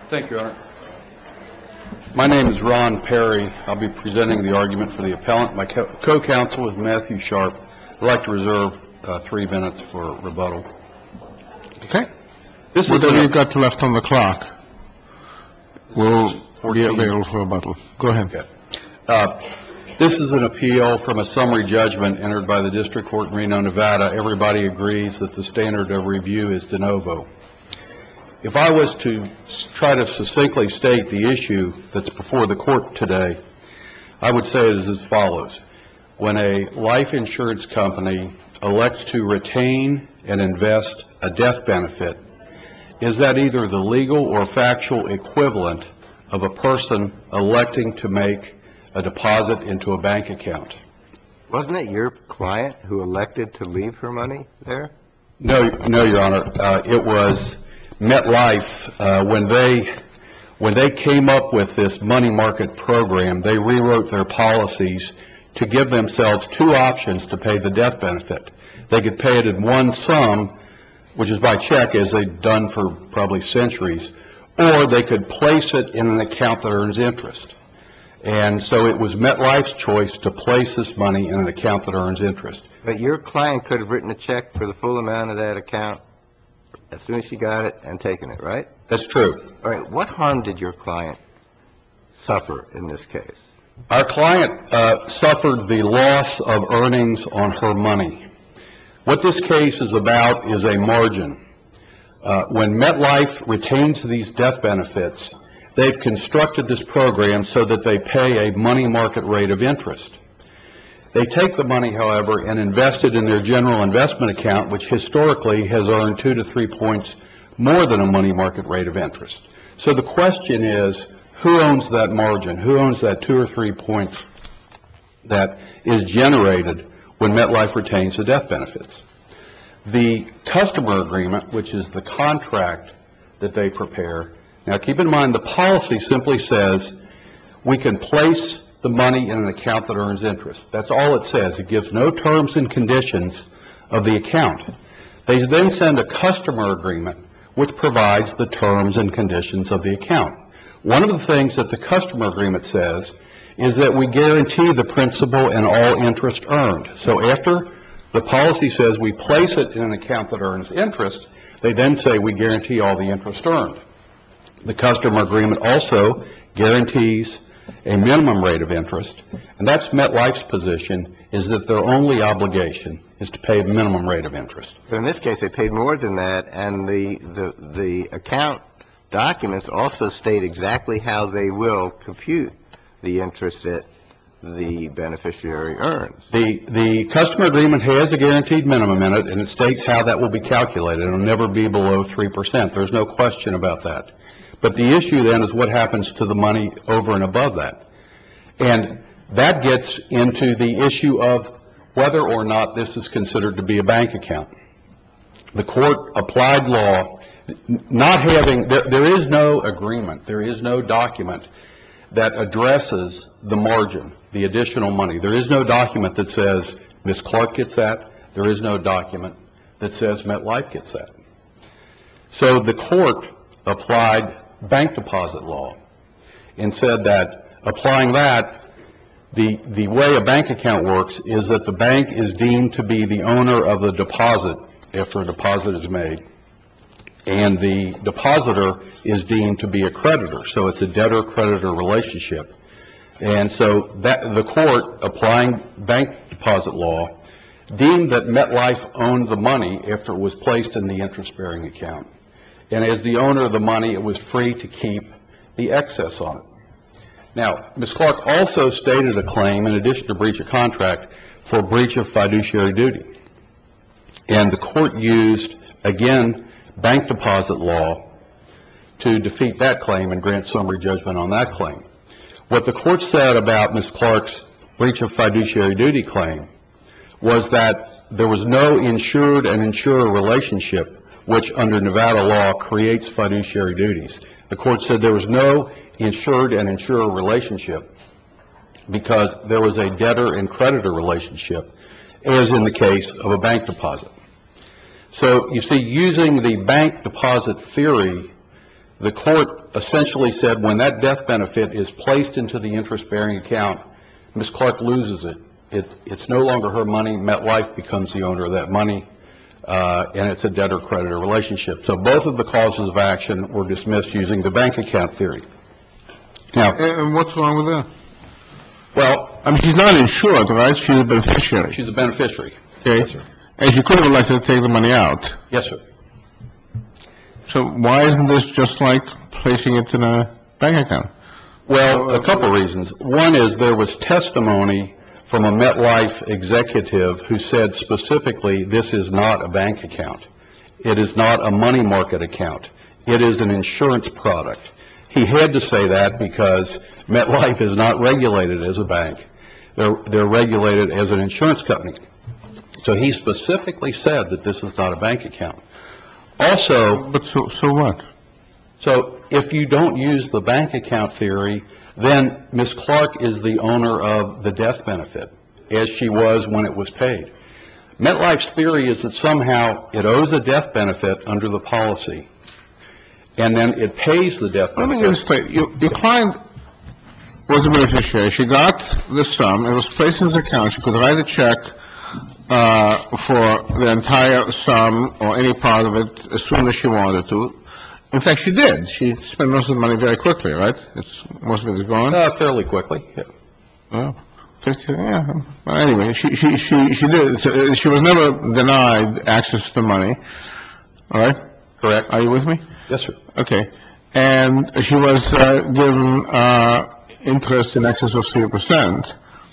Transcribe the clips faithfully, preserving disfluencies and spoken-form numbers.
Thank you, Your Honor. My name is Ron Perry. I'll be presenting the argument for the appellant. My co-counsel is Matthew Sharp. I'd like to reserve uh, three minutes for rebuttal. Okay. This Whatever is you've got left on the clock will be fourteen available for rebuttal. Go ahead. Okay. Uh, this is an appeal from a summary judgment entered by the District Court in Reno, Nevada. Everybody agrees that the standard of review is de novo. If I was to try to succinctly state the issue that's before the court today, I would say it is as follows. When a life insurance company elects to retain and invest a death benefit, is that either the legal or factual equivalent of a person electing to make a deposit into a bank account? Wasn't it your client who elected to leave her money there? No, no, Your Honor. Uh, it was MetLife, uh, when they when they came up with this money market program, they rewrote their policies to give themselves two options to pay the death benefit. They could pay it in one sum, which is by check, as they've done for probably centuries, or they could place it in an account that earns interest. And so it was MetLife's choice to place this money in an account that earns interest. But your client could have written a check for the full amount of that account as soon as she got it and taken it, right? That's true. All right. What harm did your client suffer in this case? Our client uh, suffered the loss of earnings on her money. What this case is about is a margin. Uh, when MetLife retains these death benefits, they've constructed this program so that they pay a money market rate of interest. They take the money, however, and invest it in their general investment account, which historically has earned two to three points more than a money market rate of interest. So the question is, who owns that margin? Who owns that two or three points that is generated when MetLife retains the death benefits? The customer agreement, which is the contract that they prepare. Now, keep in mind, the policy simply says we can place the money in an account that earns interest. That's all it says. It gives no terms and conditions of the account. They then send a customer agreement which provides the terms and conditions of the account. One of the things that the customer agreement says is that we guarantee the principal and all interest earned. So after the policy says we place it in an account that earns interest, they then say we guarantee all the interest earned. The customer agreement also guarantees a minimum rate of interest, and that's MetLife's position, is that their only obligation is to pay a minimum rate of interest. So in this case, they paid more than that, and the, the, the account documents also state exactly how they will compute the interest that the beneficiary earns. The, the customer agreement has a guaranteed minimum in it, and it states how that will be calculated. It will never be below three percent. There's no question about that. But the issue then is what happens to the money over and above that. And that gets into the issue of whether or not this is considered to be a bank account. The court applied law, not having, there, there is no agreement, there is no document that addresses the margin, the additional money. There is no document that says Miz Clark gets that. There is no document that says MetLife gets that. So the court applied bank deposit law and said that applying that, the, the way a bank account works is that the bank is deemed to be the owner of the deposit after a deposit is made, and the depositor is deemed to be a creditor. So it's a debtor-creditor relationship. And so that, the court, applying bank deposit law, deemed that MetLife owned the money after it was placed in the interest-bearing account. And as the owner of the money, it was free to keep the excess on it. Now, Miz Clark also stated a claim, in addition to breach of contract, for breach of fiduciary duty. And the court used, again, bank deposit law to defeat that claim and grant summary judgment on that claim. What the court said about Miz Clark's breach of fiduciary duty claim was that there was no insured and insurer relationship, which under Nevada law creates fiduciary duties. The court said there was no insured and insurer relationship because there was a debtor and creditor relationship, as in the case of a bank deposit. So you see, using the bank deposit theory, The court essentially said when that death benefit is placed into the interest-bearing account, Miz Clark loses it. It, it's no longer her money. MetLife becomes the owner of that money, uh, and it's a debtor-creditor relationship. So both of the causes of action were dismissed using the bank account theory. Now, And what's wrong with that? well, I mean, she's not insured, right? She's a beneficiary. she's a beneficiary. Okay? Yes, sir. And she could have elected to take the money out. Yes, sir. So why isn't this just like placing it in a bank account? Well, a couple reasons. One is there was testimony from a MetLife executive who said specifically, this is not a bank account. It is not a money market account. It is an insurance product. He had to say that because MetLife is not regulated as a bank. They're, they're regulated as an insurance company. So he specifically said that this is not a bank account. Also, But so, so what? so if you don't use the bank account theory, then Miz Clark is the owner of the death benefit, as she was when it was paid. MetLife's theory is that somehow it owes a death benefit under the policy, and then it pays the death Let me get this benefit. straight. Your, your client was a beneficiary. She got the sum. It was placed in his account. She could write a check uh, for the entire sum or any part of it as soon as she wanted to. In fact, she did. She spent most of the money very quickly, right? It's, most of it is gone. Uh, fairly quickly, yeah. Well, fifty, yeah. Well, anyway, she, she, she, she did. So, uh, she was never denied access to the money. All right? Correct? Are you with me? Yes, sir. Okay. And she was uh, given uh, interest in excess of three percent,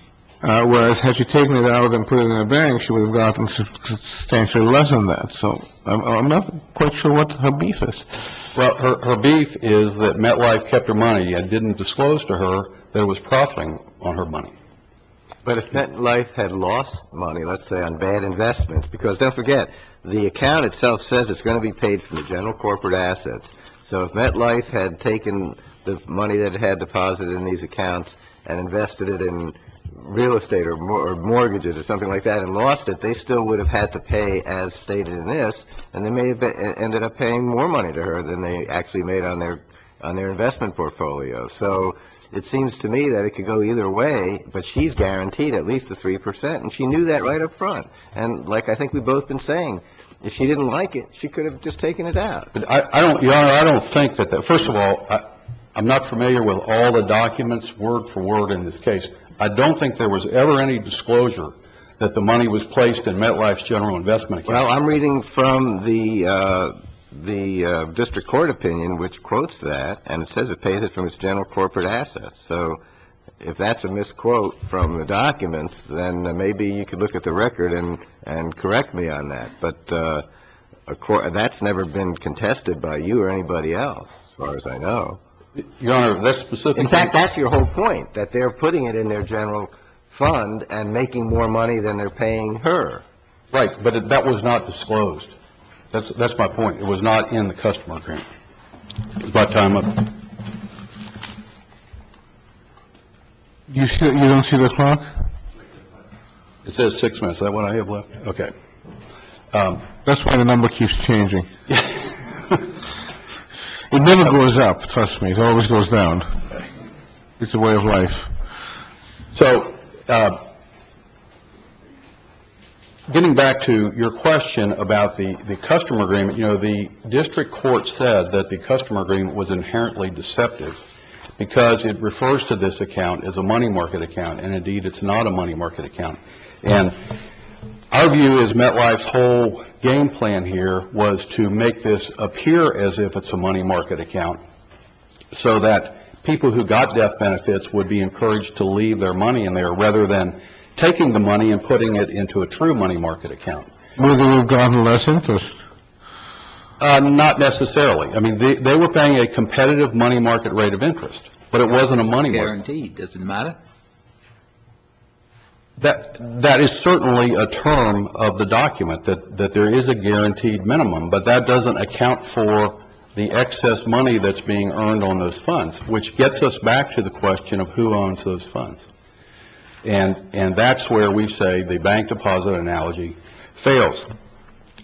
uh, whereas had she taken it out and put it in a bank, she would have gotten substantially less than that. So I'm, I'm not quite sure what her beef is. Well, her, her beef is that MetLife kept her money and didn't disclose to her that it was profiting on her money. But if MetLife had lost money, let's say on bad investments, because don't forget, the account itself says it's going to be paid from the general corporate assets. So if MetLife had taken the money that it had deposited in these accounts and invested it in real estate or, mor- or mortgage it or something like that and lost it, they still would have had to pay as stated in this, and they may have been, ended up paying more money to her than they actually made on their on their investment portfolio. So it seems to me that it could go either way, but she's guaranteed at least the three percent, and she knew that right up front. And like I think we've both been saying, if she didn't like it, she could have just taken it out. But I, I don't, Your Honor, I don't think that, that first of all, I, I'm not familiar with all the documents word for word in this case. I don't think there was ever any disclosure that the money was placed in MetLife's general investment account. Well, I'm reading from the uh, the uh, district court opinion, which quotes that, and it says it pays it from its general corporate assets. So if that's a misquote from the documents, then uh, maybe you could look at the record and, and correct me on that. But uh, a cor- that's never been contested by you or anybody else, as far as I know. Your Honor, that's specific. In fact, that's your whole point, that they're putting it in their general fund and making more money than they're paying her. Right, but it, that was not disclosed. That's, that's my point. It was not in the customer agreement. Is my time up? You see, you don't see the clock? It says six minutes. Is that what I have left? Okay. Um, That's why the number keeps changing. It never goes up, trust me. It always goes down. It's a way of life. So, uh, getting back to your question about the, the customer agreement, you know, the district court said that the customer agreement was inherently deceptive because it refers to this account as a money market account, and indeed it's not a money market account. And our view is MetLife's whole game plan here was to make this appear as if it's a money market account so that people who got death benefits would be encouraged to leave their money in there rather than taking the money and putting it into a true money market account. Would they have gotten less interest? Uh, not necessarily. I mean, they, they were paying a competitive money market rate of interest, but it wasn't a money market. Guaranteed, does it matter? That, that is certainly a term of the document, that, that there is a guaranteed minimum, but that doesn't account for the excess money that's being earned on those funds, which gets us back to the question of who owns those funds. And, and that's where we say the bank deposit analogy fails.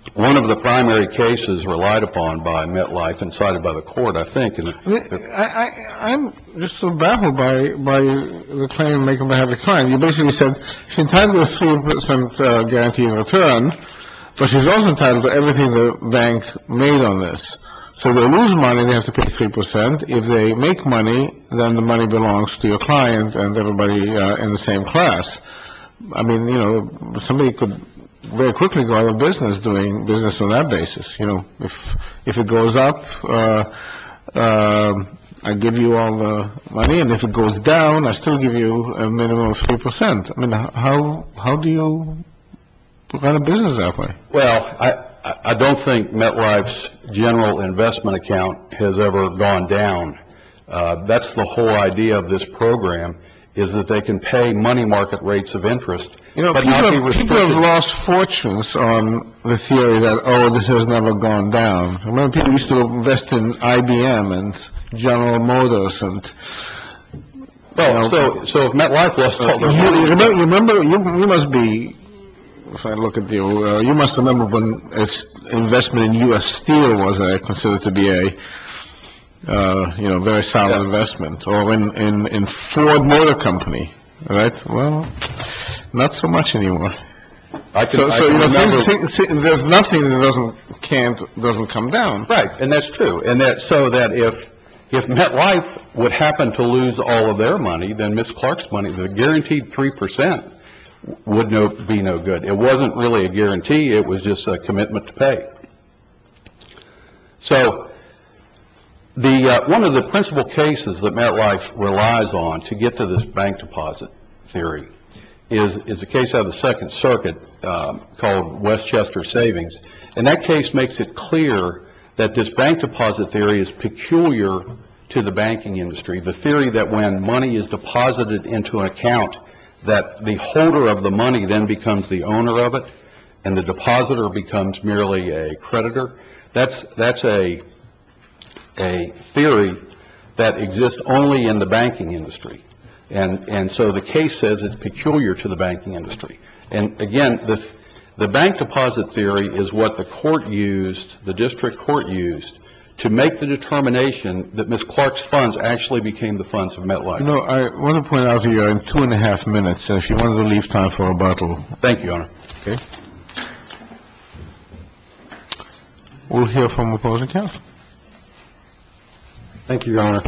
one of the primary cases relied upon by MetLife and cited by the court, I think, and I, I, I'm just so baffled by, by the claim making by the client. You basically said she's entitled to a three percent uh, guarantee in return, but she's also entitled to everything the bank made on this. So they lose money, they have to pay three percent. If they make money, then the money belongs to your client and everybody uh, in the same class. I mean, you know, somebody could very quickly go out of business doing business on that basis. You know, if if it goes up, uh, uh, I give you all the money, and if it goes down, I still give you a minimum of three percent. I mean, how how do you run a business that way? Well, I I don't think MetLife's general investment account has ever gone down. Uh, that's the whole idea of this program, is that they can pay money market rates of interest, You know, but people not be have, people have restricted. lost fortunes on the theory that, oh, this has never gone down. I remember people used to invest in I B M and General Motors and... Well, you know, so, so if MetLife lost all their You money, you remember, you remember, you you must be, if I look at you, uh, you must remember when it's investment in U S Steel was uh, considered to be a, uh, you know, very solid Yeah. investment, or in, in, in Ford Motor Company, right? Well, not so much anymore. I can, So, I so you can know, remember. things, things, there's nothing that doesn't, can't, doesn't come down. Right, and that's true. And that, so that if, if MetLife would happen to lose all of their money, then Miss Clark's money, the guaranteed three percent, would no, be no good. It wasn't really a guarantee, it was just a commitment to pay. So, the, uh, one of the principal cases that MetLife relies on to get to this bank deposit theory is, is a case out of the Second Circuit um, called Westchester Savings. And that case makes it clear that this bank deposit theory is peculiar to the banking industry. The theory that when money is deposited into an account, that the holder of the money then becomes the owner of it, and the depositor becomes merely a creditor. That's, that's a, a theory that exists only in the banking industry. And, and so the case says it's peculiar to the banking industry. And again, the, the bank deposit theory is what the court used, the district court used, to make the determination that Miz Clark's funds actually became the funds of MetLife. You know, I want to point out here, you're in two and a half minutes, and if you wanted to leave time for a rebuttal, Thank you, Your Honor. okay? We'll hear from opposing counsel. Thank you, Your Honor.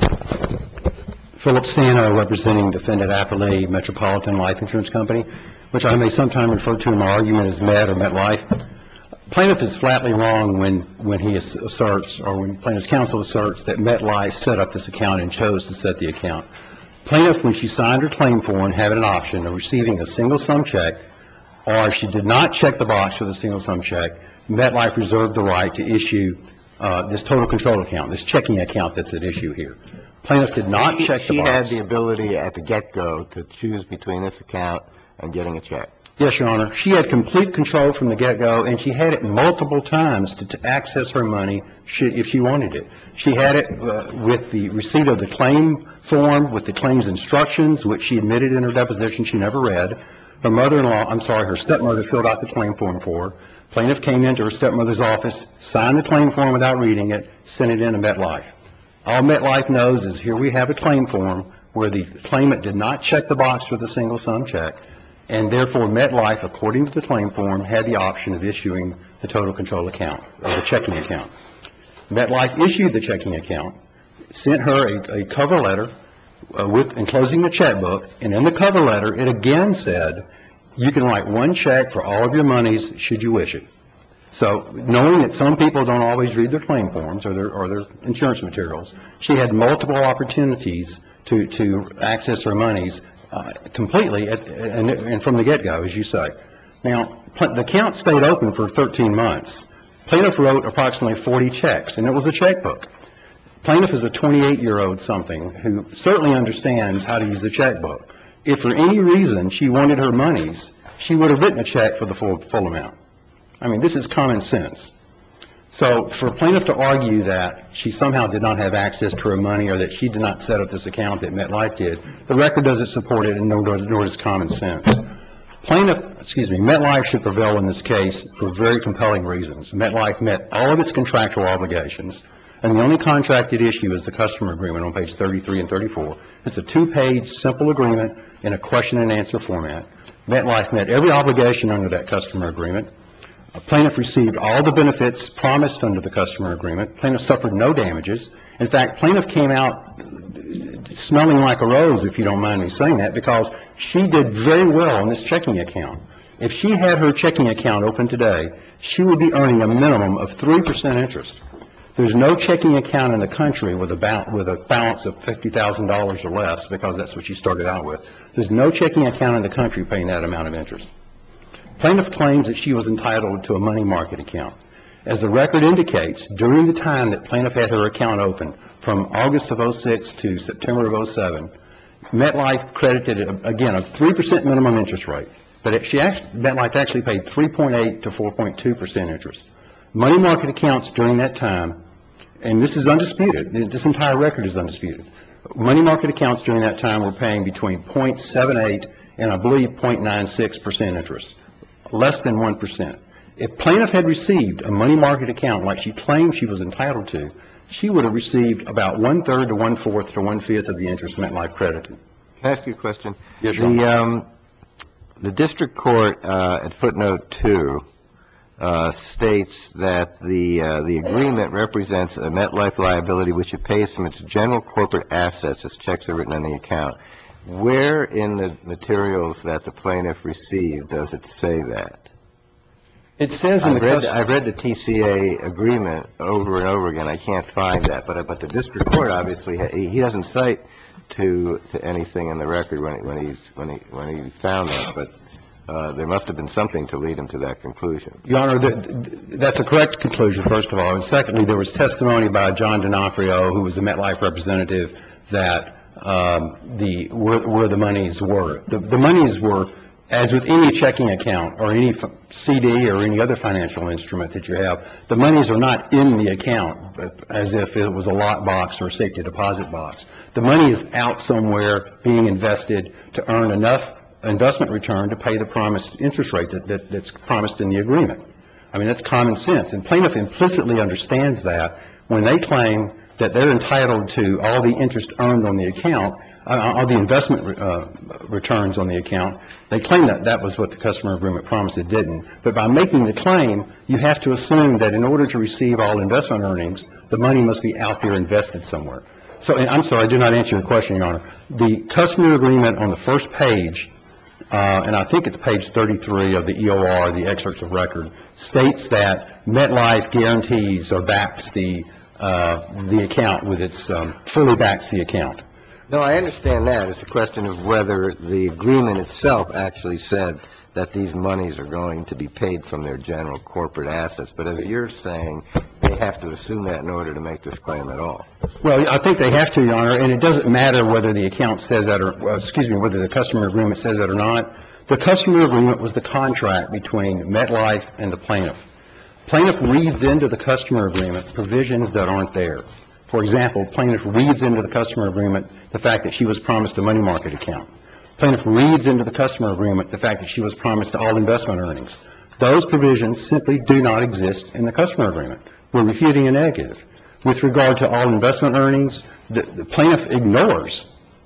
Philip Sano, representing defendant Appalachia Metropolitan Life Insurance Company, which I may sometime refer to in my argument as Met or MetLife. Plaintiff is flatly wrong when, when he asserts, or when plaintiff's counsel asserts, that MetLife set up this account and chose to set the account. Plaintiff, when she signed her claim form, had an option of receiving a single sum check, or if she did not check the box for the single sum check, MetLife reserved the right to issue uh, this total control account, this checking account that's at issue here. Plaintiff did not She- check the She had box. the ability at the get-go to choose between this account and getting a check. Yes, Your Honor. She had complete control from the get-go, and she had it multiple times to, to access her money should, if she wanted it. She had it uh, with the receipt of the claim form, with the claims instructions, which she admitted in her deposition she never read. Her mother-in-law, I'm sorry, her stepmother filled out the claim form for her. Plaintiff came into her stepmother's office, signed the claim form without reading it, sent it in to MetLife. All MetLife knows is here we have a claim form where the claimant did not check the box for the single sum check, and therefore MetLife, according to the claim form, had the option of issuing the total control account, or the checking account. MetLife issued the checking account, sent her a, a cover letter uh, with enclosing the checkbook, and in the cover letter, it again said, you can write one check for all of your monies should you wish it. So knowing that some people don't always read their claim forms or their, or their insurance materials, she had multiple opportunities to, to access her monies uh, completely at, and, and from the get-go, as you say. Now, pl- the account stayed open for thirteen months. Plaintiff wrote approximately forty checks, and it was a checkbook. Plaintiff is a twenty-eight-year-old something who certainly understands how to use a checkbook. If for any reason she wanted her monies, she would have written a check for the full, full amount. I mean, this is common sense. So for a plaintiff to argue that she somehow did not have access to her money or that she did not set up this account that MetLife did, the record doesn't support it, and nor, nor does common sense. Plaintiff, excuse me, MetLife should prevail in this case for very compelling reasons. MetLife met all of its contractual obligations, and the only contracted issue is the customer agreement on page thirty-three and thirty-four. It's a two-page simple agreement in a question and answer format. MetLife met every obligation under that customer agreement. A plaintiff received all the benefits promised under the customer agreement. Plaintiff suffered no damages. In fact, plaintiff came out smelling like a rose, if you don't mind me saying that, because she did very well on this checking account. If she had her checking account open today, she would be earning a minimum of three percent interest. There's no checking account in the country with a, ba- with a balance of fifty thousand dollars or less, because that's what she started out with. There's no checking account in the country paying that amount of interest. Plaintiff claims that she was entitled to a money market account. As the record indicates, during the time that plaintiff had her account open, from August of oh six to September of oh seven, MetLife credited, again, a three percent minimum interest rate. But it, she actually, MetLife actually paid three point eight to four point two percent interest. Money market accounts during that time, and this is undisputed, this entire record is undisputed. Money market accounts during that time were paying between zero point seven eight and I believe zero point nine six percent interest, less than one percent. If plaintiff had received a money market account like she claimed she was entitled to, she would have received about one-third to one-fourth to one-fifth of the interest MetLife credited. Can I ask you a question? Yes, the, um, the district court uh, at footnote two uh, states that the uh, the agreement represents a MetLife liability which it pays from its general corporate assets as checks are written on the account. Where in the materials that the plaintiff received does it say that? It says in I've the read, custom- I've read the T C A agreement over and over again. I can't find that, but but the district court obviously ha- he, he doesn't cite to to anything in the record when he, when he when he when he found that, but uh, there must have been something to lead him to that conclusion. Your Honor, that, that's a correct conclusion, first of all. And secondly, there was testimony by John D'Onofrio, who was the MetLife representative, that um, the where, where the monies were. The, the monies were, as with any checking account or any C D or any other financial instrument that you have, the monies are not in the account as if it was a lock box or a safety deposit box. The money is out somewhere being invested to earn enough investment return to pay the promised interest rate that, that, that's promised in the agreement. I mean, that's common sense. And plaintiff implicitly understands that when they claim that they're entitled to all the interest earned on the account, uh, all the investment uh, returns on the account. They claim that that was what the customer agreement promised. It didn't. But by making the claim, you have to assume that in order to receive all investment earnings, the money must be out there invested somewhere. So, and I'm sorry, I did not answer your question, Your Honor. The customer agreement on the first page, uh, and I think it's page thirty-three of the E O R, the excerpts of record, states that MetLife guarantees or backs the uh, the account with its, um, fully backs the account. No, I understand that. It's a question of whether the agreement itself actually said that these monies are going to be paid from their general corporate assets. But as you're saying, they have to assume that in order to make this claim at all. Well, I think they have to, Your Honor, and it doesn't matter whether the account says that or, well, excuse me, whether the customer agreement says that or not. The customer agreement was the contract between MetLife and the plaintiff. Plaintiff reads into the customer agreement provisions that aren't there. For example, plaintiff reads into the customer agreement the fact that she was promised a money market account. Plaintiff reads into the customer agreement the fact that she was promised all investment earnings. Those provisions simply do not exist in the customer agreement. We're refuting a negative. With regard to all investment earnings, the, the plaintiff ignores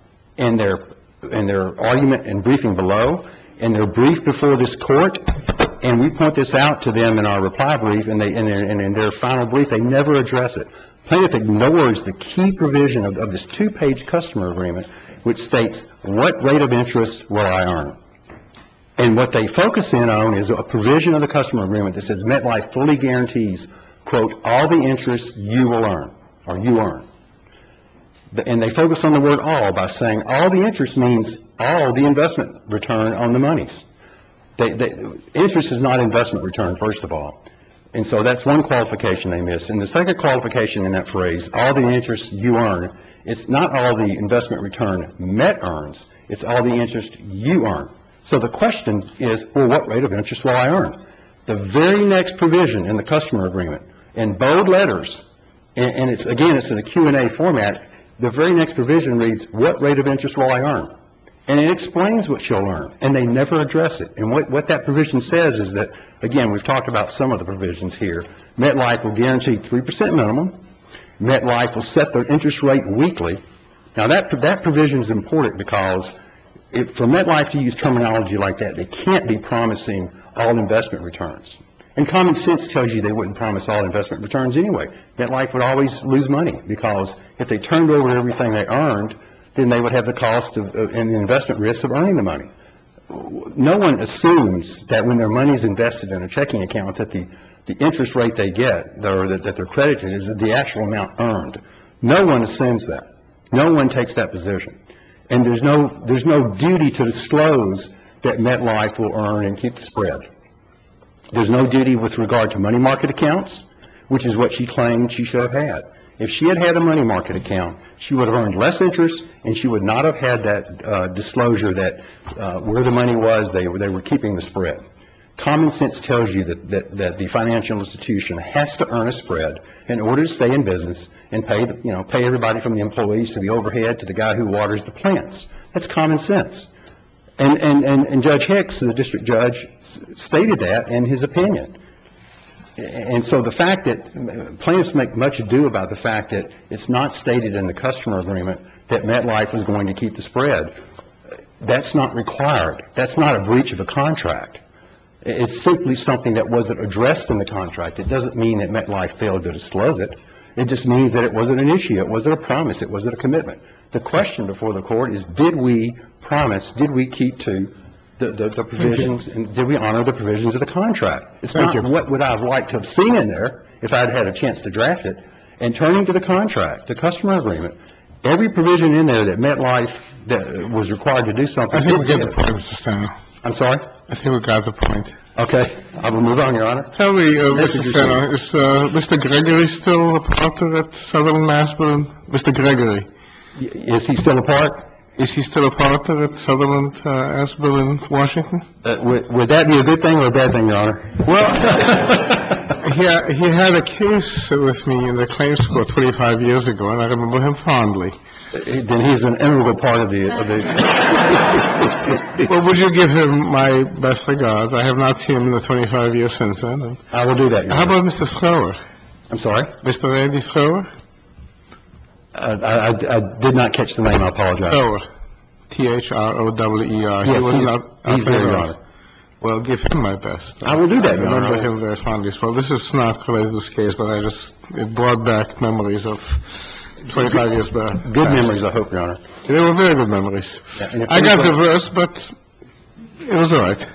in their, in their argument and briefing below, in their brief before this court, and we point this out to them in our reply brief, and, they, and, and in their final brief, they never address it. Plaintiff ignores the key provision of, of this two-page customer agreement, which states what rate of interest will I earn. And what they focus in on is a provision of the customer agreement that says MetLife fully guarantees, quote, all the interest you will earn, or you earn. The, and they focus on the word all by saying all the interest means all the investment return on the monies. They, they, interest is not investment return, first of all. And so that's one qualification they miss. And the second qualification in that phrase, all the interest you earn, it's not all the investment return Met earns, it's all the interest you earn. So the question is, well, what rate of interest will I earn? The very next provision in the customer agreement, in bold letters, and, and it's, again, it's in a Q and A format, the very next provision reads, what rate of interest will I earn? And it explains what she'll earn, and they never address it. And what, what that provision says is that, again, we've talked about some of the provisions here. MetLife will guarantee three percent minimum. MetLife will set their interest rate weekly. Now, that, that provision is important because if, for MetLife to use terminology like that, they can't be promising all investment returns. And common sense tells you they wouldn't promise all investment returns anyway. MetLife would always lose money because if they turned over everything they earned, then they would have the cost of, uh, and the investment risk of earning the money. No one assumes that when their money is invested in a checking account that the, the interest rate they get, or that, that they're credited, is the actual amount earned. No one assumes that. No one takes that position. And there's no, there's no duty to disclose that MetLife will earn and keep the spread. There's no duty with regard to money market accounts, which is what she claimed she should have had. If she had had a money market account, she would have earned less interest, and she would not have had that uh, disclosure that uh, where the money was, they were, they were keeping the spread. Common sense tells you that, that, that the financial institution has to earn a spread in order to stay in business and pay, the, you know, pay everybody from the employees to the overhead to the guy who waters the plants. That's common sense. And, and, and, and Judge Hicks, the district judge, stated that in his opinion. And so the fact that plaintiffs make much ado about the fact that it's not stated in the customer agreement that MetLife was going to keep the spread, that's not required. That's not a breach of a contract. It's simply something that wasn't addressed in the contract. It doesn't mean that MetLife failed to disclose it. It just means that it wasn't an issue. It wasn't a promise. It wasn't a commitment. The question before the court is, did we promise, did we keep to the, the, the provisions, and did we honor the provisions of the contract? It's Thank not you. what would I have liked to have seen in there if I'd had a chance to draft it. And turning to the contract, the customer agreement, every provision in there that MetLife that was required to do something. I think we it get the did. point, Mister Stano. I'm sorry? I think we got the point. Okay. I will move on, Your Honor. Tell me, uh, Mister Message Stano, is uh, Mister Gregory still a partner at Sutherland Aspen? Mister Gregory, Y- Is he still a part? is he still a partner at Sutherland uh, Aspen in Washington? Uh, Would would that be a good thing or a bad thing, Your Honor? Well, he, he had a case with me in the claims court twenty-five years ago, and I remember him fondly. Then he's an integral part of the, of the, Well, would you give him my best regards? I have not seen him in the twenty-five years since then. And I will do that, Your how Honor. about Mister Schroer? I'm sorry? Mister Randy Schroer? Uh, I, I, I did not catch the name, I apologize. Schroer. T H R O W E R. Yes, He was he's- not. he's there, Your Honor. Well, give him my best. I will do that, I Your Honor. remember him very fondly as well. This is not related to this case, but I just, it brought back memories of twenty-five years back. Good memories, I hope, Your Honor. They were very good memories. Yeah, and if I got there's a- divorced, but it was all right.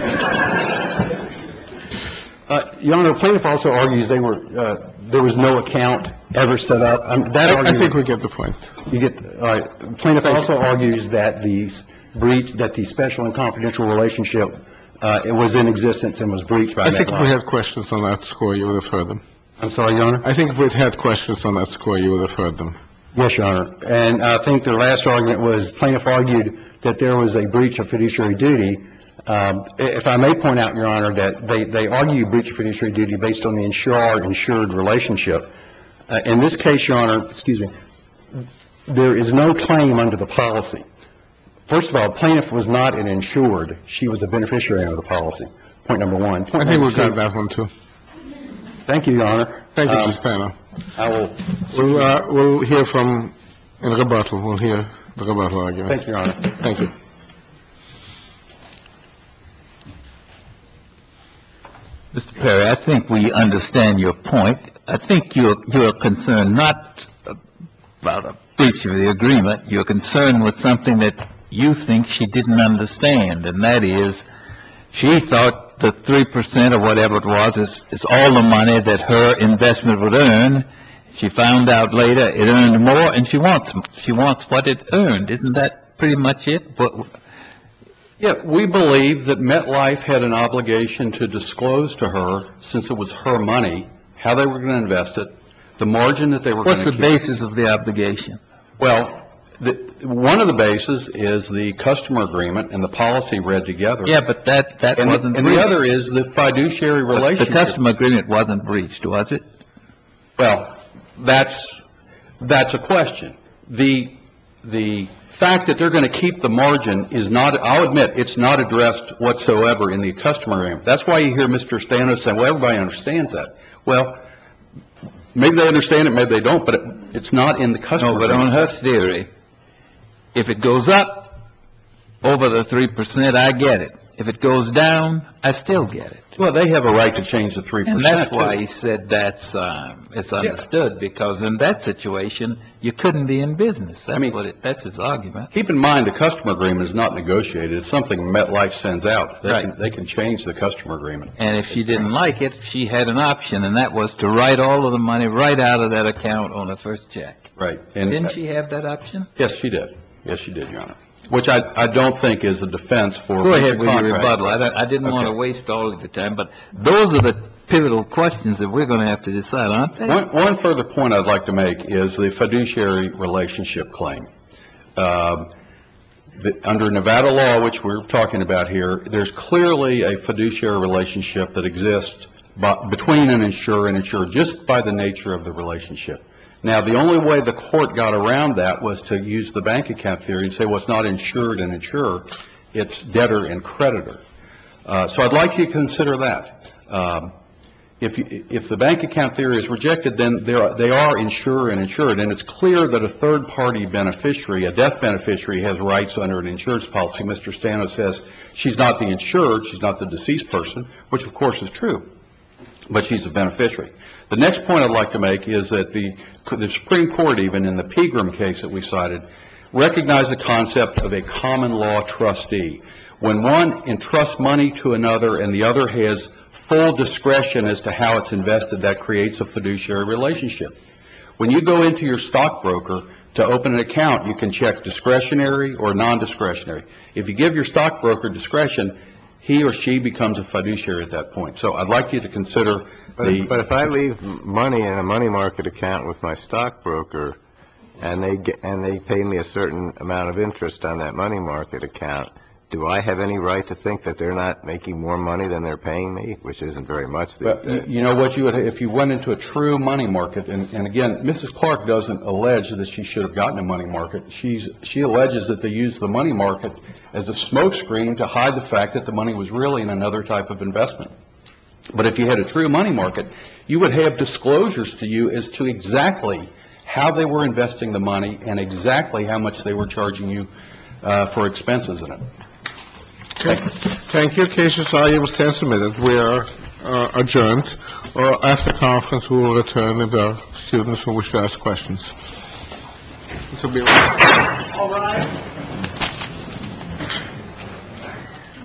Uh, Your Honor, plaintiff also argues they were, uh, there was no account ever set up. Um, That I I argument, think we get the point. you get, all right. Plaintiff also argues that the s- breach, that the special and confidential relationship, uh, it was in existence and was breached by I think if we MetLife. had questions on that score, you would have heard them. I'm sorry, Your Honor? I think if we'd had questions on that score, you would have heard them. Yes, Your Honor. And I think their last argument was plaintiff argued that there was a breach of fiduciary duty. Um, If I may point out, Your Honor, that they, they argue breach of fiduciary duty based on the insured-insured relationship. Uh, In this case, Your Honor, excuse me, there is no claim under the policy. First of all, plaintiff was not an insured. She was a beneficiary under the policy. Point number one. I Point think we number two- got that one, too. Thank you, Your Honor. Thank you, Um, Mister Stano. I will, We'll, uh, we'll hear from, in rebuttal, we'll hear the rebuttal argument. thank you, Your Honor. Thank you. Mister Perry, I think we understand your point. I think you're, you're concerned not about a breach of the agreement. You're concerned with something that you think she didn't understand, and that is, she thought the three percent or whatever it was is, is all the money that her investment would earn. She found out later it earned more, and she wants, she wants what it earned. Isn't that pretty much it? What, Yeah, we believe that MetLife had an obligation to disclose to her, since it was her money, how they were going to invest it, the margin that they were going what's to the keep. basis of the obligation? Well, the, one of the bases is the customer agreement and the policy read together. Yeah, but that, that And, wasn't and breached. the other is the fiduciary But relationship. the customer agreement wasn't breached, was it? Well, that's, that's a question. The, the fact that they're going to keep the margin is not, I'll admit, it's not addressed whatsoever in the customer agreement. That's why you hear Mister Stanos saying, well, everybody understands that. Well, maybe they understand it, maybe they don't, but it, it's not in the customer No, but agreement. on her theory, if it goes up over the three percent, I get it. If it goes down, I still get it. Well, they have a right to change the three percent, And that's too. why he said that's, um, it's understood, because in that situation, you couldn't be in business. That's mean- what it, that's his argument. Keep in mind, the customer agreement is not negotiated. It's something MetLife sends out. They Right. can, they can change the customer agreement. And if she didn't like it, she had an option, and that was to write all of the money right out of that account on her first check. Right. And- Didn't she have that option? Yes, she did. Yes, she did, Your Honor. Which I, I don't think is a defense for. Go breach ahead of with your contract. rebuttal. I, don't- I didn't want to Okay. waste all of your time, but those are the pivotal questions that we're going to have to decide, aren't they? One, one further point I'd like to make is the fiduciary relationship claim. Um, the- Under Nevada law, which we're talking about here, there's clearly a fiduciary relationship that exists bu- between an insurer and insured, just by the nature of the relationship. Now, the only way the court got around that was to use the bank account theory and say, well, it's not insured and insurer, it's debtor and creditor. Uh, So I'd like you to consider that. Um, If, you- if the bank account theory is rejected, then they are, they are insurer and insured, and it's clear that a third-party beneficiary, a death beneficiary, has rights under an insurance policy. Mister Stano says she's not the insured, she's not the deceased person, which of course is true, but she's a beneficiary. The next point I'd like to make is that the, the Supreme Court, even in the Pegram case that we cited, recognized the concept of a common law trustee. When one entrusts money to another and the other has full discretion as to how it's invested, that creates a fiduciary relationship. When you go into your stockbroker to open an account, you can check discretionary or non-discretionary. If you give your stockbroker discretion, he or she becomes a fiduciary at that point. So I'd like you to consider But if, but the, if I leave money in a money market account with my stockbroker, and they get, and they pay me a certain amount of interest on that money market account, do I have any right to think that they're not making more money than they're paying me, which isn't very much these but you days? you know what you would, if you went into a true money market, and, and again, Missus Clark doesn't allege that she should have gotten a money market. She's, she alleges that they used the money market as a smokescreen to hide the fact that the money was really in another type of investment. But if you had a true money market, you would have disclosures to you as to exactly how they were investing the money and exactly how much they were charging you uh, for expenses in it. Thank you. Case is argued, stand submitted. We are uh, adjourned. Or after conference, we will return if there are students who wish to ask questions. This will be. All right.